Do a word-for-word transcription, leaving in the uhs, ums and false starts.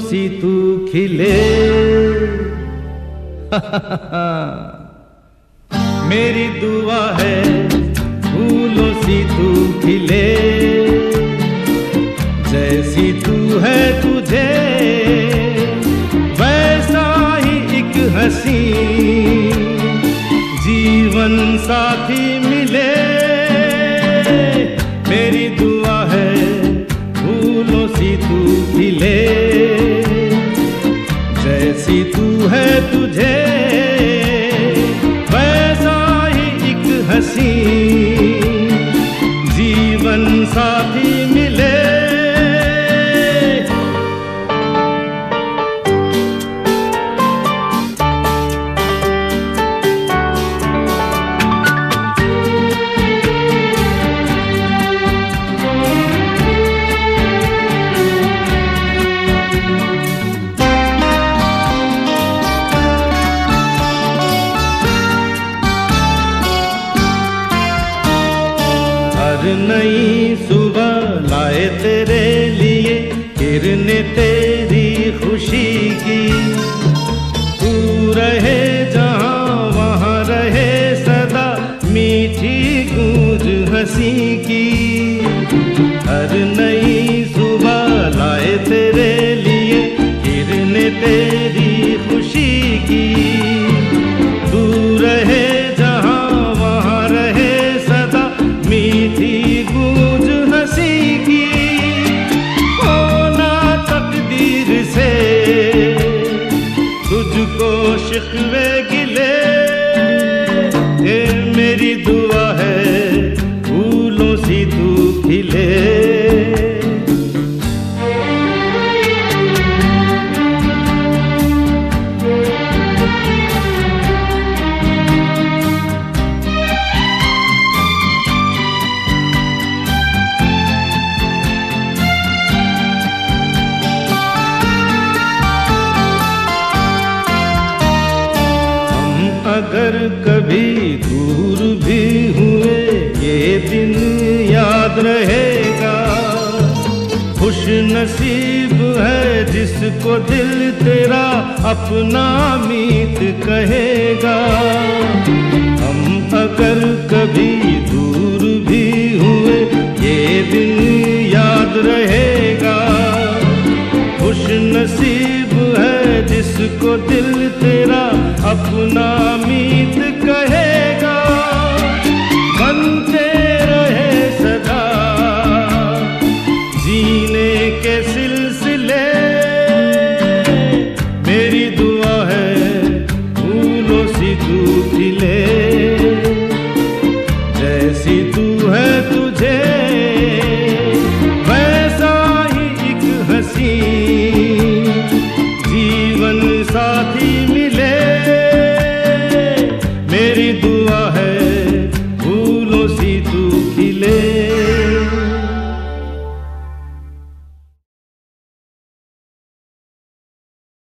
सी तू खिले। मेरी दुआ है फूलों सी तू खिले, जैसी तू है तुझे वैसा ही एक हंसी जीवन साथी मिले। मेरी दुआ है फूलों सी तू खिले, जैसी तू है तुझे वैसा ही एक हंसी जीवन साथी मिले। नई सुबह लाए तेरे लिए किरणें तेरी खुशी की, तू रहे जहां वहां रहे सदा मीठी गूंज हंसी की। हर नई सुबह लाए तेरे लिए किरणें तेरी खुशी की, तू रहे जहां वहां रहे सदा मीठी गूंज हंसी की। होना तकदीर से तुझको शिकवे गिले, ये मेरी दुआ है फूलों सी तू खिले। अगर कभी दूर भी हुए ये दिन याद रहेगा, खुश नसीब है जिसको दिल तेरा अपना मीत कहेगा। हम अगर कभी दूर भी हुए ये दिन याद रहेगा, खुश नसीब है जिसको दिल तेरा अपना मीत कहेगा। बनते रहे सदा जीने के सिलसिले, मेरी दुआ है फूलों सी तू खिले, जैसी तू है तुझे वैसा ही एक हंसी जीवन साथी मिले।